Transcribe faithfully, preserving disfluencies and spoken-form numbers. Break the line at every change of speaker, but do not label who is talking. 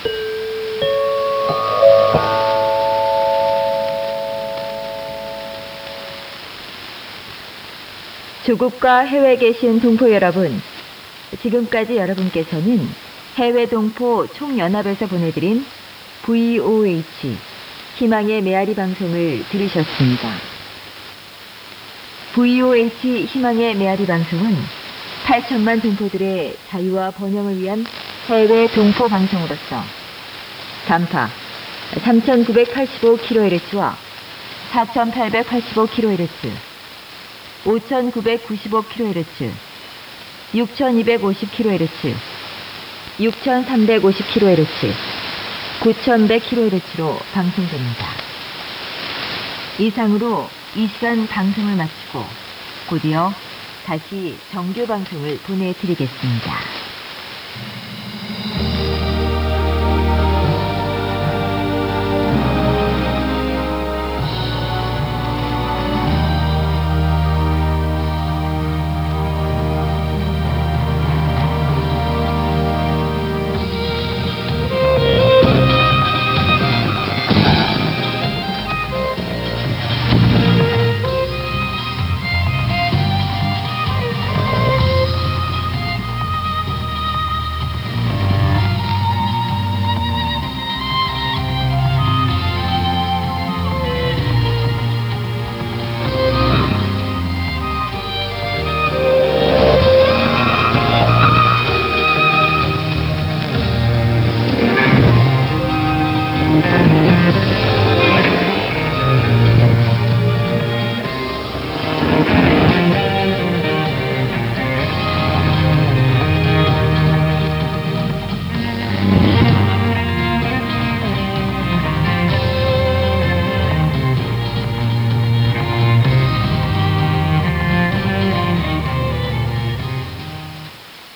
조국과 해외에 계신 동포 여러분, 지금까지 여러분께서는 해외 동포 총연합에서 보내드린 브이오에이치 희망의 메아리 방송을 들으셨습니다. 브이오에이치 희망의 메아리 방송은 팔천만 동포들의 자유와 번영을 위한 해외 동포 방송으로서 단파 삼천구백팔십오 킬로헤르츠와 사천팔백팔십오 킬로헤르츠, 오천구백구십오 킬로헤르츠, 육천이백오십 킬로헤르츠, 육천삼백오십 킬로헤르츠, 구천백 킬로헤르츠로 방송됩니다. 이상으로 이 시간 방송을 마치고 곧이어 다시 정규 방송을 보내드리겠습니다.